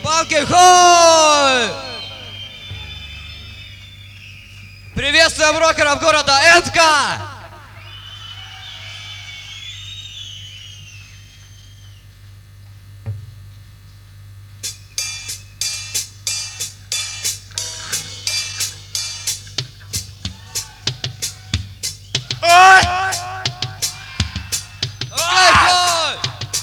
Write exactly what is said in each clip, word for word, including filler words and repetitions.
Панки Хой! Приветствуем рокеров города Энтка! Ой! Ой, Хой!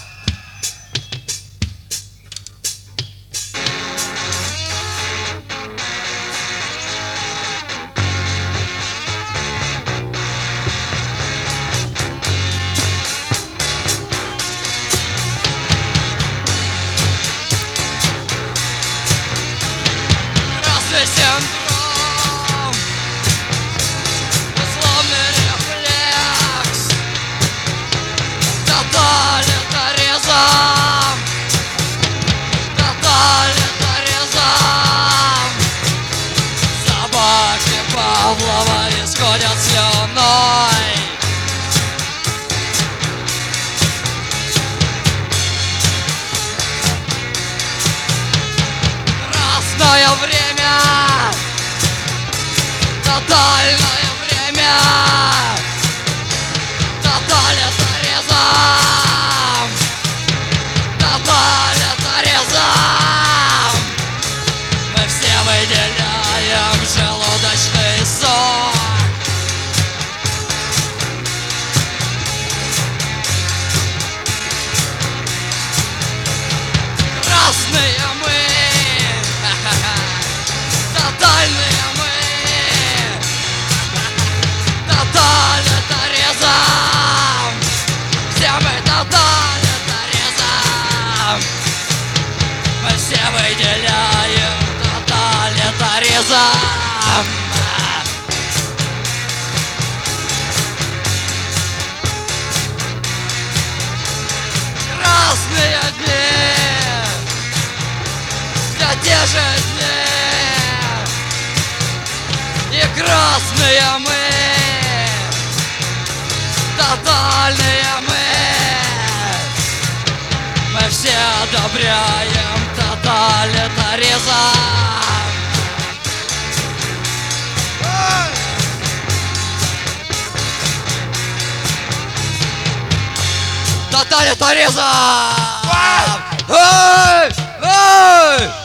Красный синдром, условный рефлекс, тоталитаризм, тоталитаризм. Собаки Павлова исходят слюной. Красное время, тотальное время, тоталитаризм, тоталитаризм. Мы все выделяем желудочный сок. Красные мы, тотальные мы, тоталитаризм. Все мы тоталитаризм. Мы все выделяем тоталитаризм. Красные дни, для те же дни. И красные мы, тотальные мы. Мы все одобряем тоталитаризм. Тоталитаризм! Ой! Ой!